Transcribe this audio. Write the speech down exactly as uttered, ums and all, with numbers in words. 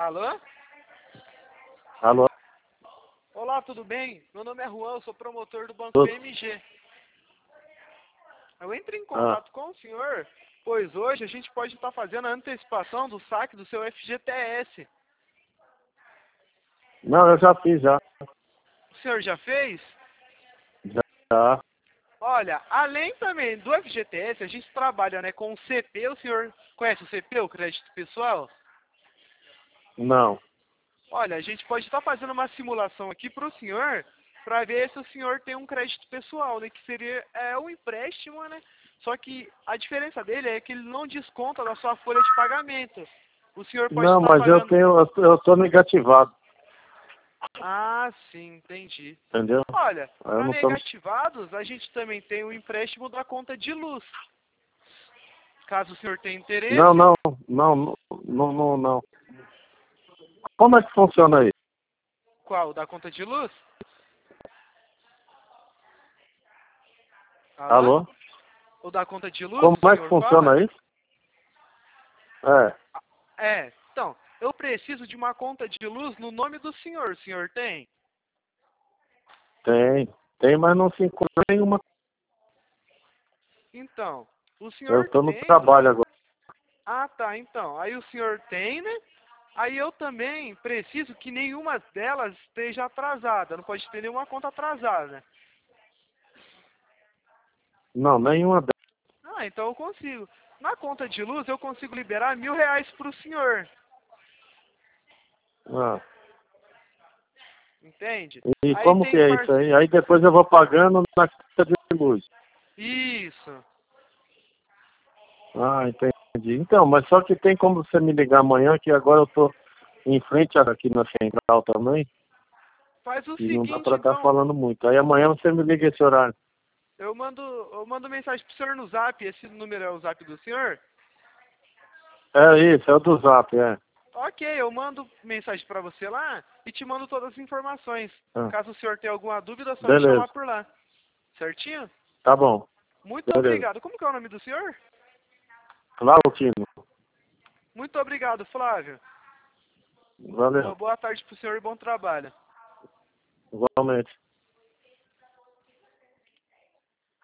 Alô? Alô? Olá, tudo bem? Meu nome é Juan, eu sou promotor do Banco Tô... B M G. Eu entrei em Ah, contato com o senhor, pois hoje a gente pode estar fazendo a antecipação do saque do seu F G T S. não, eu já fiz, já. O senhor já fez? Já. Olha, além também do F G T S, a gente trabalha, né, com o C P. O senhor conhece o C P, o crédito pessoal? Não. Olha, a gente pode estar fazendo uma simulação aqui para o senhor, para ver se o senhor tem um crédito pessoal, né? Que seria é, um empréstimo, né? Só que a diferença dele é que ele não desconta da sua folha de pagamento. O senhor pode Não, estar mas eu pagando... tenho, eu, tô- eu tô negativado, Ah, sim, entendi. entendeu? Olha, Eu para não tô... negativados, a gente também tem o empréstimo da conta de luz. Caso o senhor tenha Não, interesse, não, não, não, não, não, não. Como é que funciona aí? qual? Da conta de luz? Alô? Alô? O da conta de luz, Como o é que senhor fala? funciona isso? É, É, então, eu preciso de uma conta de luz no nome do senhor. O senhor tem? tem. Tem, mas não se encontra nenhuma. Então, o Eu senhor tô no tendo... trabalho agora. Ah, tá, então. Aí o senhor tem, né? Aí eu também preciso que nenhuma delas esteja atrasada. Não pode ter nenhuma conta atrasada. Não, nenhuma delas. Ah, então eu consigo. Na conta de luz eu consigo liberar mil reais para o senhor. Ah. Entende? E Aí como que tem é par... isso aí? Aí depois eu vou pagando na conta de luz. Isso. Ah, entendi. Então, mas só que tem como você me ligar amanhã, que agora eu tô em frente aqui na central também, Faz o e não dá seguinte, pra estar então. falando muito. Aí amanhã você me liga esse horário. Eu mando, eu mando mensagem pro senhor no zap. Esse número é o zap do senhor? É isso, é o do Zap, é. Ok, eu mando mensagem pra você lá e te mando todas as informações. Ah, Caso o senhor tenha alguma dúvida, é só me beleza, chamar por lá. Certinho? tá bom, Muito beleza. obrigado. Como que é o nome do senhor? Flautino, Muito obrigado, Flávio. Uma valeu, boa tarde pro senhor e bom trabalho. igualmente.